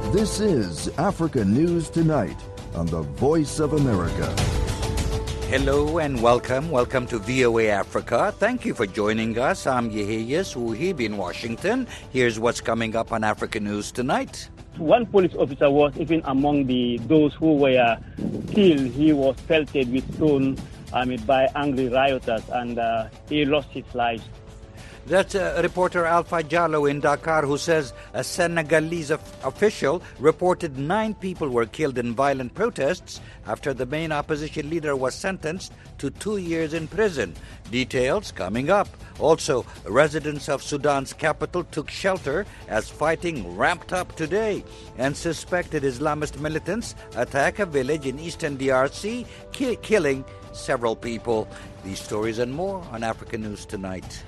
This is Africa News Tonight on the Voice of America. Hello and welcome. Welcome to VOA Africa. Thank you for joining us. I'm Yehiyas Wuhib in Washington. Here's what's coming up on Africa News Tonight. One police officer was even among those who were killed. He was pelted with stones by angry rioters, and he lost his life. That's reporter Alpha Jallo in Dakar, who says a Senegalese official reported 9 people were killed in violent protests after the main opposition leader was sentenced to 2 years in prison. Details coming up. Also, residents of Sudan's capital took shelter as fighting ramped up today, and suspected Islamist militants attack a village in eastern DRC, killing several people. These stories and more on Africa News Tonight.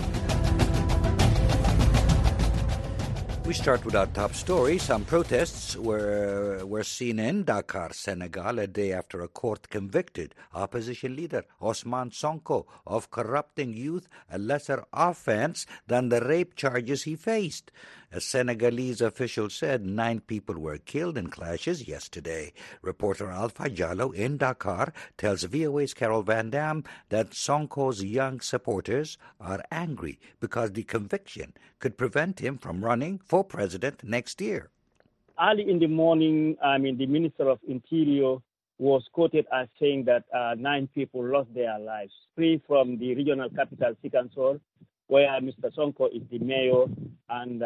We start with our top story. Some protests were seen in Dakar, Senegal, a day after a court convicted opposition leader Ousmane Sonko of corrupting youth, a lesser offense than the rape charges he faced. A Senegalese official said 9 people were killed in clashes yesterday. Reporter Alpha Jallo in Dakar tells VOA's Carol Van Dam that Sonko's young supporters are angry because the conviction could prevent him from running for president next year. Early in the morning, the Minister of Interior was quoted as saying that 9 people lost their lives, 3 from the regional capital, Ziguinchor, where Mr. Sonko is the mayor, and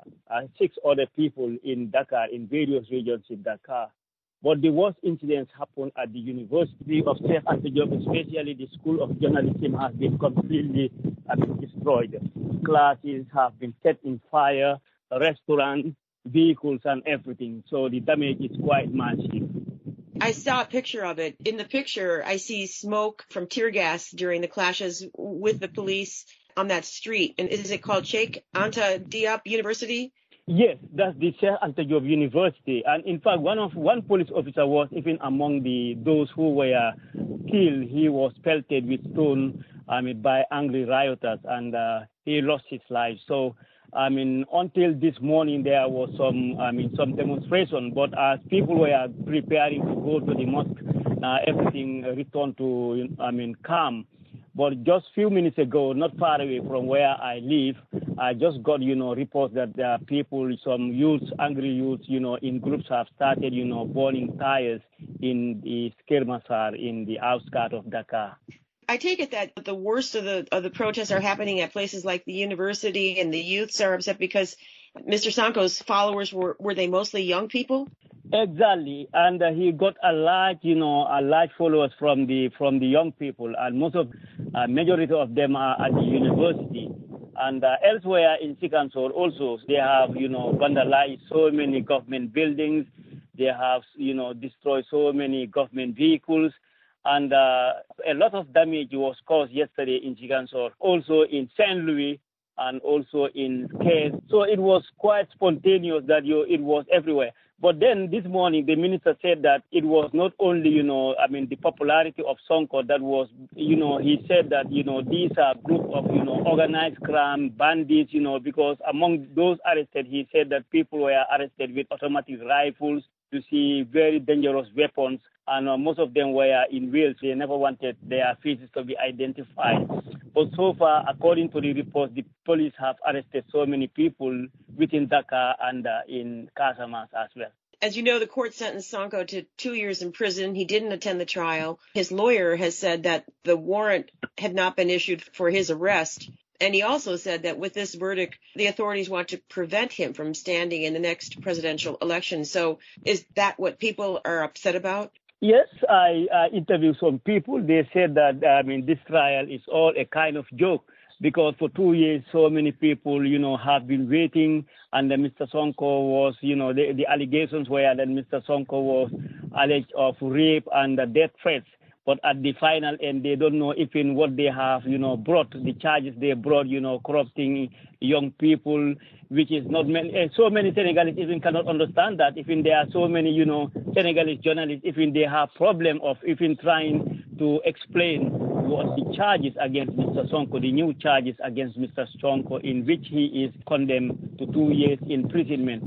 6 other people in Dakar, in various regions in Dakar. But the worst incidents happened at the University of Cheikh Anta Diop, especially the School of Journalism has been completely destroyed. Classes have been set in fire, restaurants, vehicles, and everything. So the damage is quite massive. I saw a picture of it. In the picture, I see smoke from tear gas during the clashes with the police on that street. And is it called Cheikh Anta Diop University? Yes, that's the Cheikh Anta Diop University. And in fact, one police officer was even among those who were killed. He was pelted with stones by angry rioters, and he lost his life. So, until this morning, there was some demonstration. But as people were preparing to go to the mosque, everything returned to, calm. But just a few minutes ago, not far away from where I live, I just got, reports that there are people, some youths, angry youths, in groups have started, burning tires in the Kermassar, in the outskirts of Dakar. I take it that the worst of the protests are happening at places like the university, and the youths are upset because Mr. Sonko's followers were they mostly young people? Exactly, and he got a large followers from the young people, and majority of them are at the university. And elsewhere in Ziguinchor also, they have vandalized so many government buildings. They have destroyed so many government vehicles. And a lot of damage was caused yesterday in Ziguinchor, also in Saint Louis, and also in Caisse. So it was quite spontaneous that it was everywhere. But then this morning, the minister said that it was not only, the popularity of Sonko that was, he said that, these are group of, organized crime, bandits, because among those arrested, he said that people were arrested with automatic rifles, to see very dangerous weapons, and most of them were in wheels. They never wanted their faces to be identified. But so far, according to the reports, the police have arrested so many people within Dakar and in Casamance as well. As you know, the court sentenced Sonko to 2 years in prison. He didn't attend the trial. His lawyer has said that the warrant had not been issued for his arrest. And he also said that with this verdict, the authorities want to prevent him from standing in the next presidential election. So is that what people are upset about? Yes, I interviewed some people. They said that, this trial is all a kind of joke, because for 2 years, so many people, have been waiting. And then Mr. Sonko was, the allegations were that Mr. Sonko was alleged of rape and death threats. But at the final end, they don't know even what they have, brought, the charges they brought, corrupting young people, which is not many. So many Senegalese even cannot understand that. Even there are so many, Senegalese journalists, even they have problem of even trying to explain what the charges against Mr. Sonko, the new charges against Mr. Sonko, in which he is condemned to 2 years imprisonment.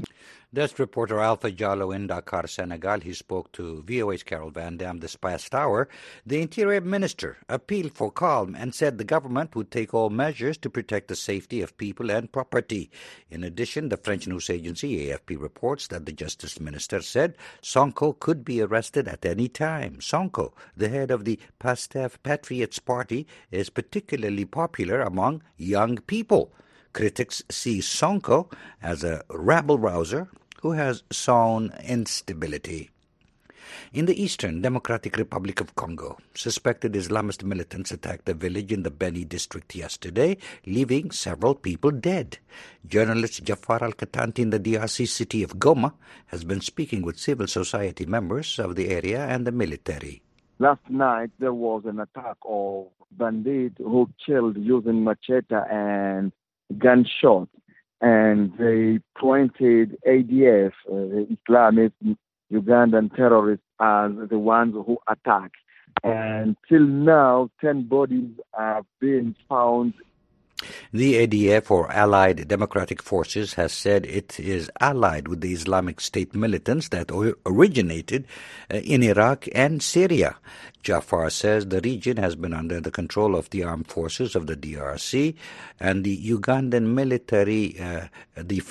That's reporter Alpha Jallo in Dakar, Senegal. He spoke to VOA's Carol Van Dam this past hour. The Interior Minister appealed for calm and said the government would take all measures to protect the safety of people and property. In addition, the French news agency AFP reports that the Justice Minister said Sonko could be arrested at any time. Sonko, the head of the PASTEF Patriots Party, is particularly popular among young people. Critics see Sonko as a rabble-rouser who has sown instability. In the Eastern Democratic Republic of Congo, suspected Islamist militants attacked a village in the Beni district yesterday, leaving several people dead. Journalist Jafar Al-Katanti in the DRC city of Goma has been speaking with civil society members of the area and the military. Last night, there was an attack of bandits who killed using machete and gunshot, and they pointed ADF, the Islamist Ugandan terrorists, as the ones who attacked. And till now, 10 bodies have been found. The ADF, or Allied Democratic Forces, has said it is allied with the Islamic State militants that originated in Iraq and Syria. Jafar says the region has been under the control of the armed forces of the DRC and the Ugandan military, the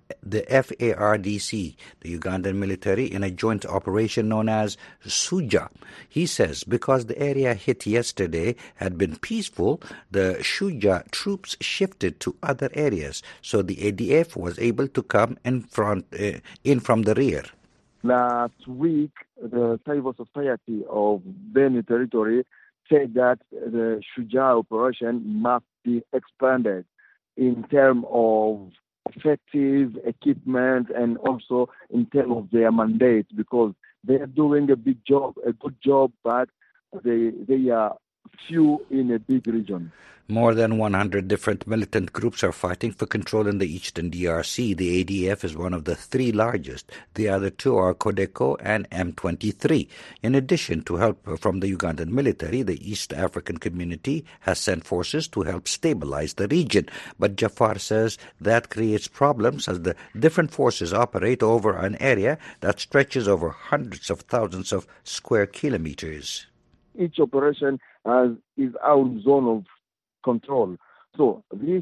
FARDC, the Ugandan military, in a joint operation known as Shuja. He says because the area hit yesterday had been peaceful, the Shuja troops shifted to other areas, so the ADF was able to come in from the rear. Last week, the civil society of Beni territory said that the Shuja operation must be expanded in terms of effective equipment and also in terms of their mandate, because they are doing a good job, but they are few in a big region. More than 100 different militant groups are fighting for control in the eastern DRC. The ADF is one of the three largest. The other two are Codeco and M23. In addition to help from the Ugandan military, the East African community has sent forces to help stabilize the region. But Jafar says that creates problems as the different forces operate over an area that stretches over hundreds of thousands of square kilometers. Each operation has its own zone of control. So this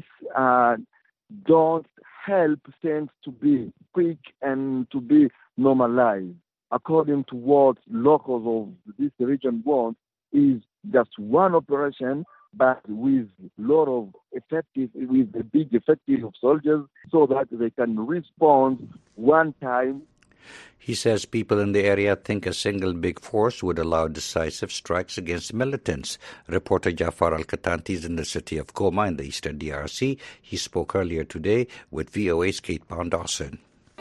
don't help things to be quick and to be normalized. According to what locals of this region want, is just one operation, but with a big effective of soldiers, so that they can respond one time. He says people in the area think a single big force would allow decisive strikes against militants. Reporter Jafar Al-Katanti is in the city of Goma in the eastern DRC. He spoke earlier today with VOA's Kate Pound-Dawson.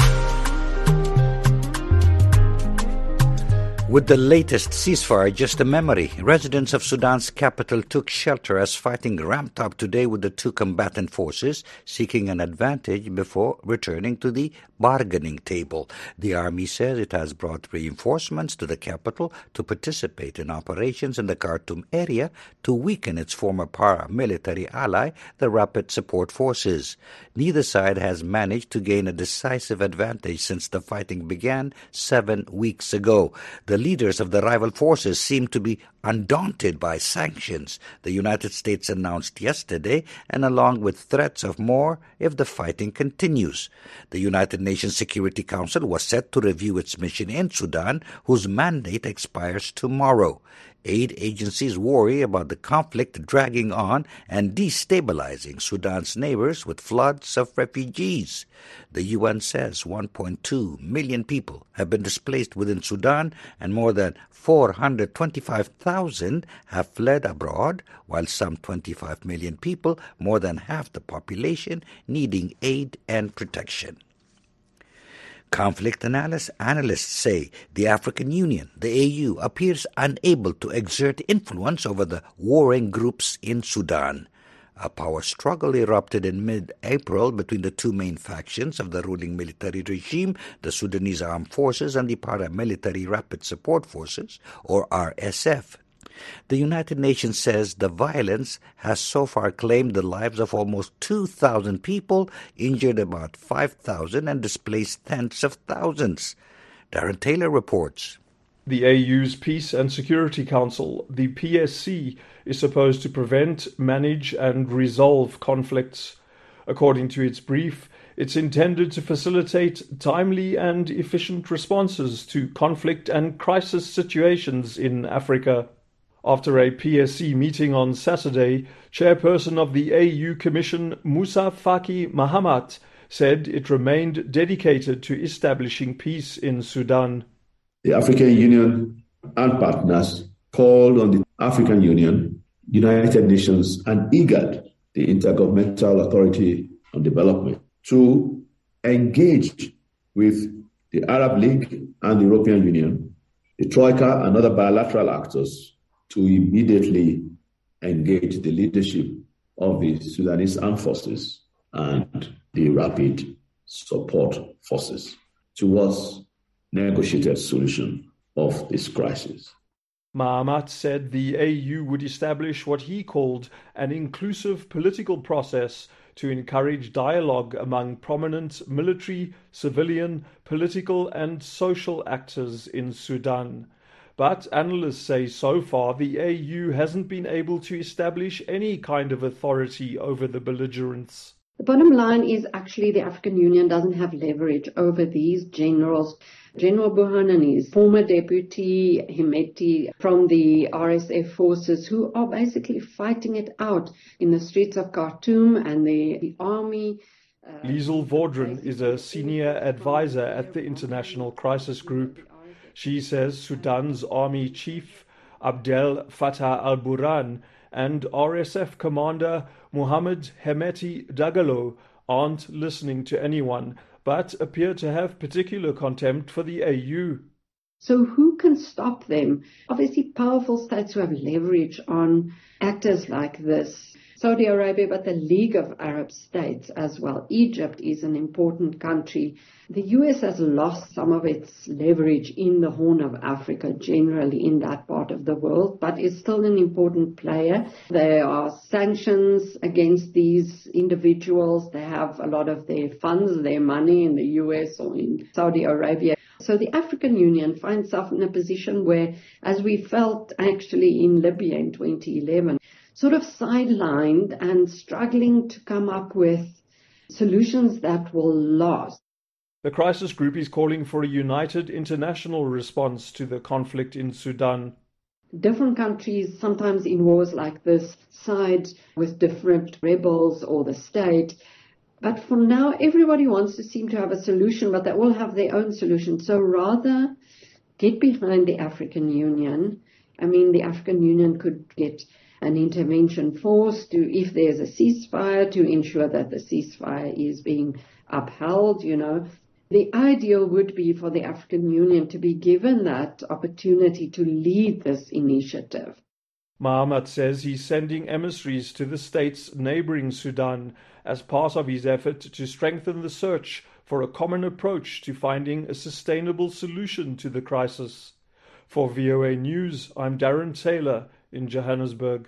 With the latest ceasefire just a memory, residents of Sudan's capital took shelter as fighting ramped up today with the two combatant forces seeking an advantage before returning to the bargaining table. The army says it has brought reinforcements to the capital to participate in operations in the Khartoum area to weaken its former paramilitary ally, the Rapid Support Forces. Neither side has managed to gain a decisive advantage since the fighting began 7 weeks ago. The leaders of the rival forces seem to be undaunted by sanctions the United States announced yesterday, and along with threats of more if the fighting continues. The United Nations Security Council was set to review its mission in Sudan, whose mandate expires tomorrow. Aid agencies worry about the conflict dragging on and destabilizing Sudan's neighbors with floods of refugees. The UN says 1.2 million people have been displaced within Sudan and more than 425,000 have fled abroad, while some 25 million people, more than half the population, needing aid and protection. Conflict analysts say the African Union, the AU, appears unable to exert influence over the warring groups in Sudan. A power struggle erupted in mid-April between the two main factions of the ruling military regime, the Sudanese Armed Forces and the Paramilitary Rapid Support Forces, or RSF. The United Nations says the violence has so far claimed the lives of almost 2,000 people, injured about 5,000, and displaced tens of thousands. Darren Taylor reports. The AU's Peace and Security Council, the PSC, is supposed to prevent, manage and resolve conflicts. According to its brief, it's intended to facilitate timely and efficient responses to conflict and crisis situations in Africa. After a PSC meeting on Saturday, Chairperson of the AU Commission, Musa Faki Mahamat, said it remained dedicated to establishing peace in Sudan. The African Union and partners called on the African Union, United Nations, and IGAD, the Intergovernmental Authority on Development, to engage with the Arab League and the European Union, the Troika, and other bilateral actors to immediately engage the leadership of the Sudanese armed forces and the rapid support forces towards negotiated solution of this crisis. Mahamat said the AU would establish what he called an inclusive political process to encourage dialogue among prominent military, civilian, political and social actors in Sudan. But analysts say so far the AU hasn't been able to establish any kind of authority over the belligerents. The bottom line is actually the African Union doesn't have leverage over these generals. General Burhan and his former deputy, Hemeti, from the RSF forces, who are basically fighting it out in the streets of Khartoum, and the army. Liesl Vordren is a senior advisor at the International Crisis Group. She says Sudan's army chief, Abdel Fattah al-Burhan, and RSF commander Mohammed Hemeti Dagalo aren't listening to anyone, but appear to have particular contempt for the AU. So who can stop them? Obviously powerful states who have leverage on actors like this. Saudi Arabia, but the League of Arab States as well. Egypt is an important country. The US has lost some of its leverage in the Horn of Africa, generally in that part of the world, but is still an important player. There are sanctions against these individuals. They have a lot of their funds, their money in the US or in Saudi Arabia. So the African Union finds itself in a position where, as we felt actually in Libya in 2011, sort of sidelined and struggling to come up with solutions that will last. The crisis group is calling for a united international response to the conflict in Sudan. Different countries, sometimes in wars like this, side with different rebels or the state. But for now, everybody wants to seem to have a solution, but they all have their own solution. So rather get behind the African Union. I mean, the African Union could get an intervention force to, if there's a ceasefire, to ensure that the ceasefire is being upheld, you know. The ideal would be for the African Union to be given that opportunity to lead this initiative. Mahamat says he's sending emissaries to the states neighboring Sudan as part of his effort to strengthen the search for a common approach to finding a sustainable solution to the crisis. For VOA News, I'm Darren Taylor in Johannesburg.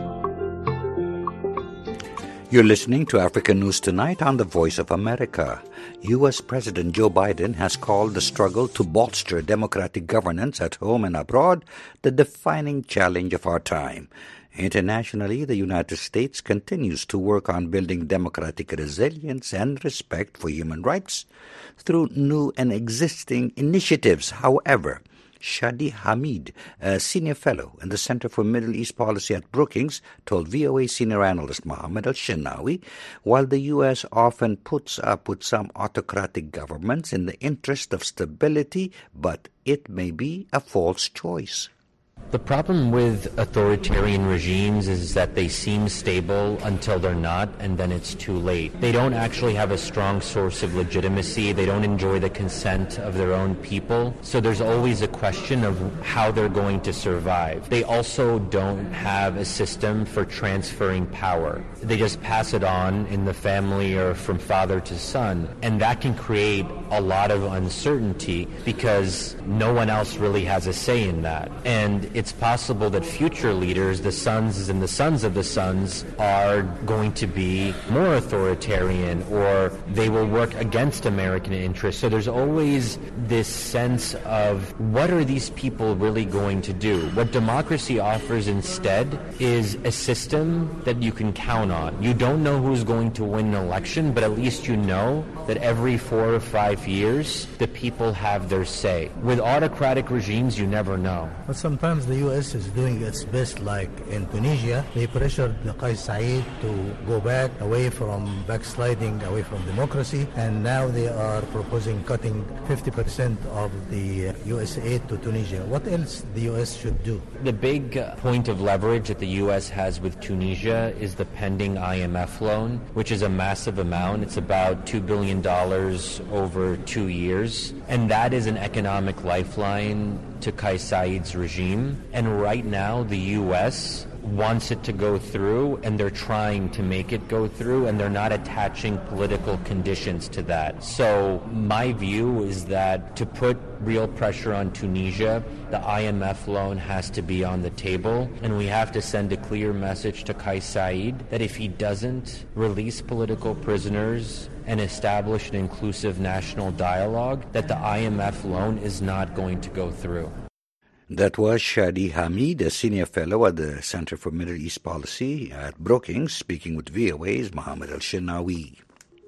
You're listening to African News Tonight on the Voice of America. U.S. President Joe Biden has called the struggle to bolster democratic governance at home and abroad the defining challenge of our time. Internationally, the United States continues to work on building democratic resilience and respect for human rights through new and existing initiatives. However, Shadi Hamid, a senior fellow in the Center for Middle East Policy at Brookings, told VOA senior analyst Mohammed Al-Shinawi, while the U.S. often puts up with some autocratic governments in the interest of stability, but it may be a false choice. The problem with authoritarian regimes is that they seem stable until they're not, and then it's too late. They don't actually have a strong source of legitimacy. They don't enjoy the consent of their own people. So there's always a question of how they're going to survive. They also don't have a system for transferring power. They just pass it on in the family or from father to son. And that can create a lot of uncertainty because no one else really has a say in that. And And it's possible that future leaders, the sons and the sons of the sons, are going to be more authoritarian, or they will work against American interests. So there's always this sense of, what are these people really going to do? What democracy offers instead is a system that you can count on. You don't know who's going to win an election, but at least you know that every 4 or 5 years, the people have their say. With autocratic regimes, you never know. But sometimes the U.S. is doing its best, like in Tunisia. They pressured Kais Saied to go back away from backsliding, away from democracy, and now they are proposing cutting 50% of the U.S. aid to Tunisia. What else the U.S. should do? The big point of leverage that the U.S. has with Tunisia is the pending IMF loan, which is a massive amount. It's about $2 billion over 2 years. And that is an economic lifeline to Kais Saied's regime. And right now, the U.S. wants it to go through, and they're trying to make it go through, and they're not attaching political conditions to that. So my view is that to put real pressure on Tunisia, the IMF loan has to be on the table, and we have to send a clear message to Kais Saied that if he doesn't release political prisoners and establish an inclusive national dialogue, that the IMF loan is not going to go through. That was Shadi Hamid, a senior fellow at the Center for Middle East Policy at Brookings, speaking with VOA's Mohammed Al-Shinawi.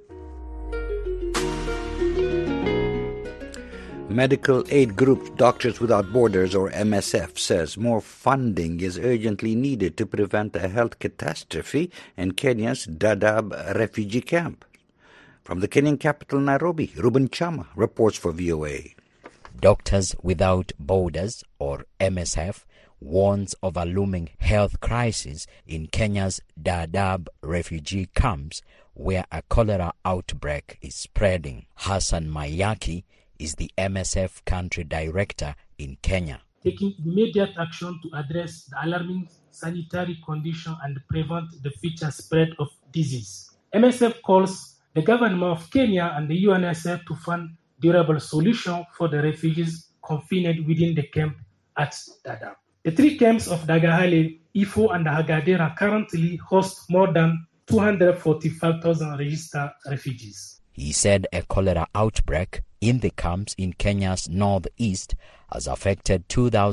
Medical aid group Doctors Without Borders, or MSF, says more funding is urgently needed to prevent a health catastrophe in Kenya's Dadaab refugee camp. From the Kenyan capital, Nairobi, Ruben Chama reports for VOA. Doctors Without Borders, or MSF, warns of a looming health crisis in Kenya's Dadaab refugee camps, where a cholera outbreak is spreading. Hassan Mayaki is the MSF country director in Kenya. Taking immediate action to address the alarming sanitary condition and prevent the future spread of disease. MSF calls the government of Kenya and the UNICEF to fund durable solution for the refugees confined within the camp at Dadaab. The 3 camps of Dagahale, Ifo, and Hagadera currently host more than 245,000 registered refugees. He said a cholera outbreak in the camps in Kenya's northeast has affected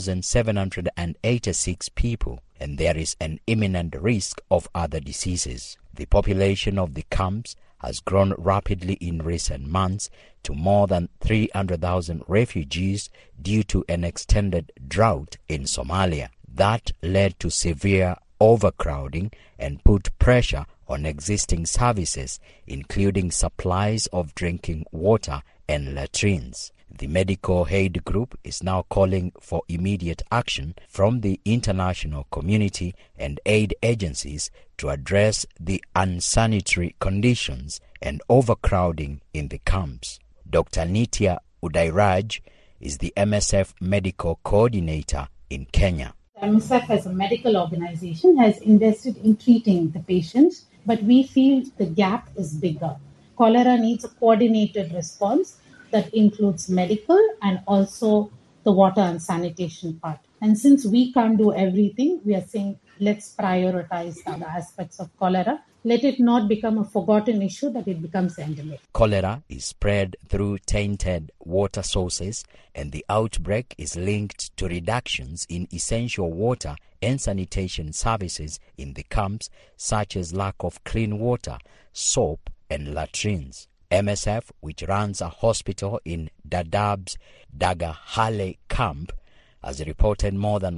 2,786 people, and there is an imminent risk of other diseases. The population of the camps has grown rapidly in recent months to more than 300,000 refugees due to an extended drought in Somalia. That led to severe overcrowding and put pressure on existing services, including supplies of drinking water and latrines. The medical aid group is now calling for immediate action from the international community and aid agencies to address the unsanitary conditions and overcrowding in the camps. Dr. Nitya Udairaj is the MSF medical coordinator in Kenya. MSF, as a medical organization, has invested in treating the patients, but we feel the gap is bigger. Cholera needs a coordinated response that includes medical and also the water and sanitation part. And since we can't do everything, we are saying let's prioritize the other aspects of cholera. Let it not become a forgotten issue that it becomes endemic. Cholera is spread through tainted water sources, and the outbreak is linked to reductions in essential water and sanitation services in the camps, such as lack of clean water, soap, and latrines. MSF, which runs a hospital in Dadaab's Dagahale camp, has reported more than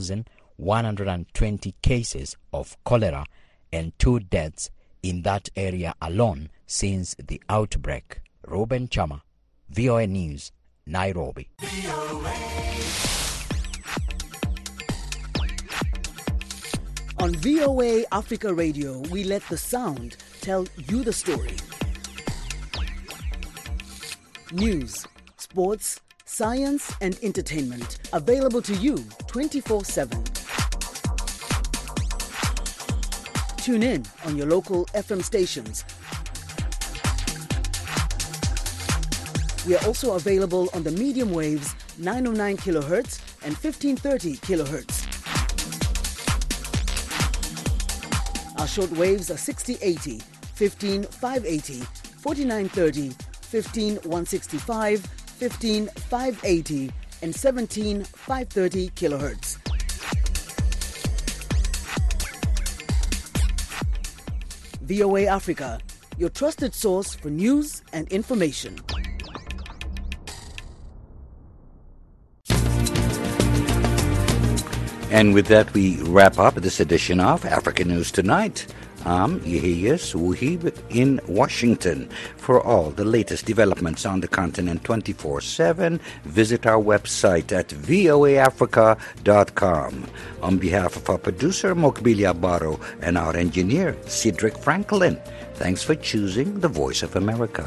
1,120 cases of cholera and 2 deaths in that area alone since the outbreak. Ruben Chama, VOA News, Nairobi. On VOA Africa Radio, we let the sound tell you the story. News, sports, science, and entertainment available to you 24/7. Tune in on your local FM stations. We are also available on the medium waves 909 kilohertz and 1530 kilohertz. Our short waves are 6080, 15580, 4930, 15165, 15580, and 17530 kilohertz. VOA Africa, your trusted source for news and information. And with that, we wrap up this edition of Africa News Tonight. I'm Yehiyas Wuhib in Washington. For all the latest developments on the continent 24/7, visit our website at voaafrica.com. On behalf of our producer, Mokbili Abaro, and our engineer, Cedric Franklin, thanks for choosing the Voice of America.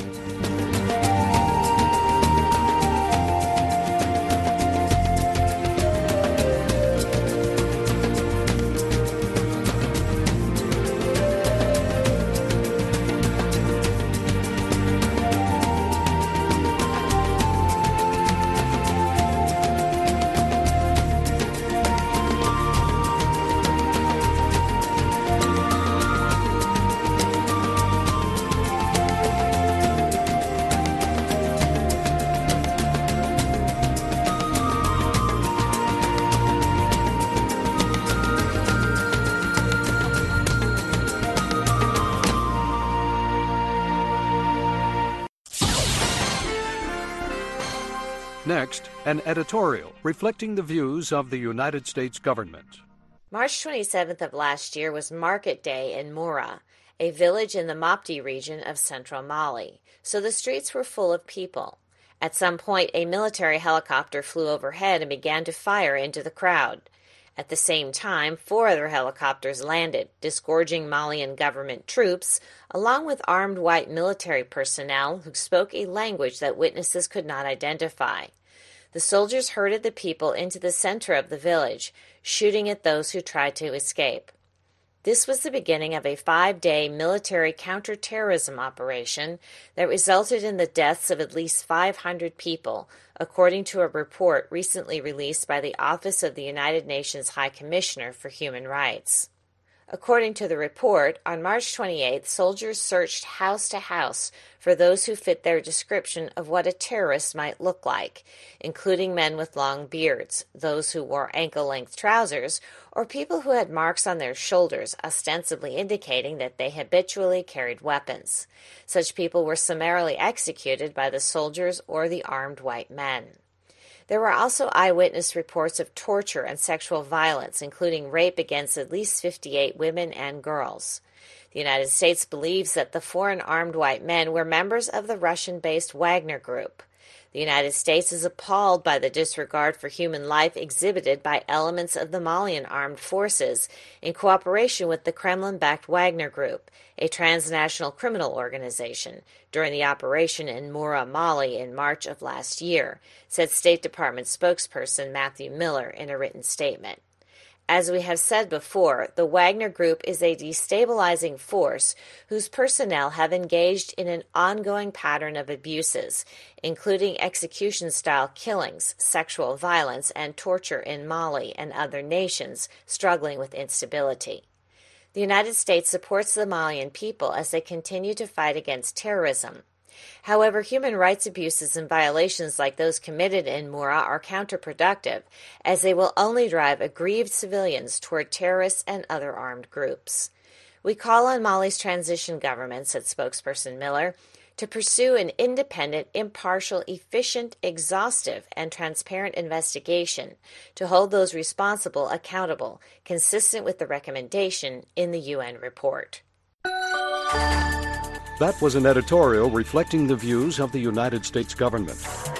Next, an editorial reflecting the views of the United States government. March 27th of last year was Market Day in Moura, a village in the Mopti region of central Mali, so the streets were full of people. At some point, a military helicopter flew overhead and began to fire into the crowd. At the same time, 4 other helicopters landed, disgorging Malian government troops, along with armed white military personnel who spoke a language that witnesses could not identify. The soldiers herded the people into the center of the village, shooting at those who tried to escape. This was the beginning of a 5-day military counterterrorism operation that resulted in the deaths of at least 500 people, according to a report recently released by the Office of the United Nations High Commissioner for Human Rights. According to the report, on March 28th, soldiers searched house to house for those who fit their description of what a terrorist might look like, including men with long beards, those who wore ankle-length trousers, or people who had marks on their shoulders, ostensibly indicating that they habitually carried weapons. Such people were summarily executed by the soldiers or the armed white men. There were also eyewitness reports of torture and sexual violence, including rape against at least 58 women and girls. The United States believes that the foreign armed white men were members of the Russian-based Wagner Group. The United States is appalled by the disregard for human life exhibited by elements of the Malian armed forces in cooperation with the Kremlin-backed Wagner Group, a transnational criminal organization, during the operation in Moura, Mali in March of last year, said State Department spokesperson Matthew Miller in a written statement. As we have said before, the Wagner Group is a destabilizing force whose personnel have engaged in an ongoing pattern of abuses, including execution-style killings, sexual violence, and torture in Mali and other nations struggling with instability. The United States supports the Malian people as they continue to fight against terrorism. However, human rights abuses and violations like those committed in Moura are counterproductive, as they will only drive aggrieved civilians toward terrorists and other armed groups. We call on Mali's transition government, said spokesperson Miller, to pursue an independent, impartial, efficient, exhaustive, and transparent investigation to hold those responsible accountable, consistent with the recommendation in the UN report. That was an editorial reflecting the views of the United States government.